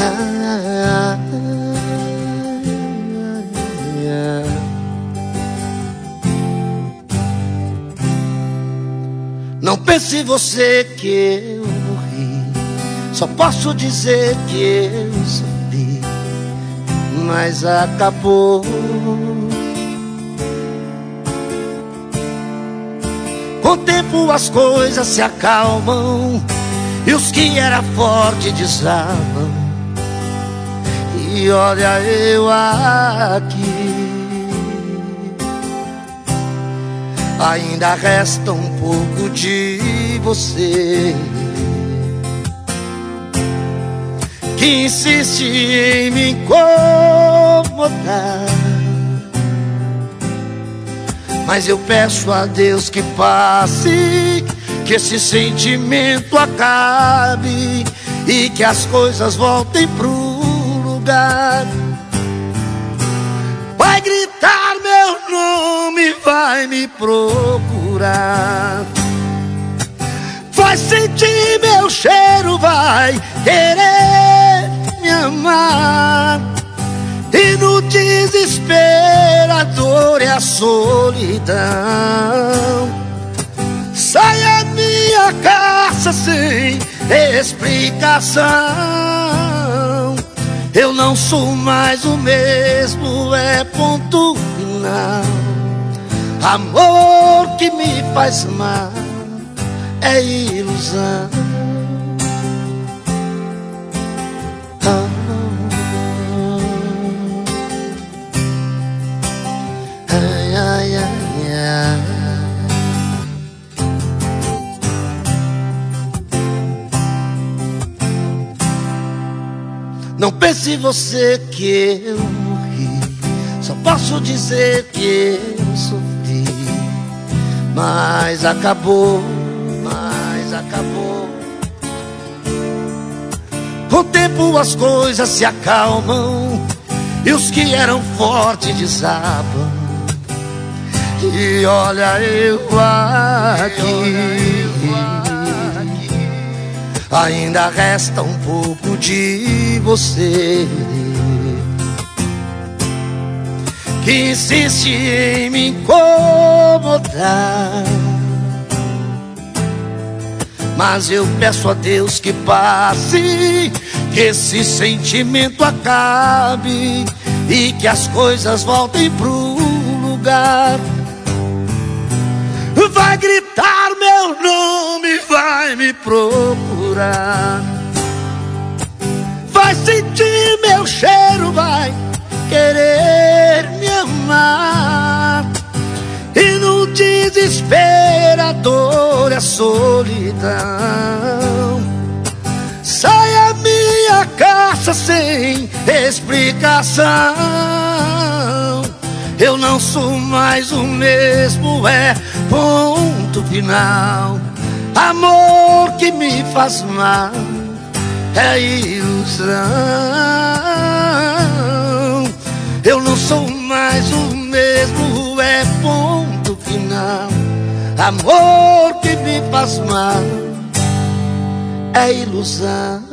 Não pense você que eu morri, só posso dizer que eu sofri, mas acabou. Com o tempo as coisas se acalmam e os que era forte desabam. E olha eu aqui, ainda resta um pouco de você que insiste em me incomodar. Mas eu peço a Deus que passe, que esse sentimento acabe e que as coisas voltem pro lugar. Vai gritar meu nome, vai me procurar, vai sentir meu cheiro, vai querer me amar. E no desespero a dor e a solidão sai a minha caça sem explicação. Eu não sou mais o mesmo, é ponto final. Amor que me faz mal é ilusão. Ai, ai, ai, ai. Não pense você que eu morri, só posso dizer que eu sofri, mas acabou, mas acabou. Com o tempo as coisas se acalmam e os que eram fortes desabam. E olha eu aqui, ainda resta um pouco de você que insiste em me incomodar. Mas eu peço a Deus que passe, que esse sentimento acabe e que as coisas voltem pro lugar. Vai gritar meu nome, vai me procurar, vai sentir meu cheiro, vai querer me amar. E no desespero a dor e a solidão sai a minha caça sem explicação. Eu não sou mais o mesmo, é ponto final. Amor que me faz mal é ilusão. Eu não sou mais o mesmo, é ponto final. Amor que me faz mal é ilusão.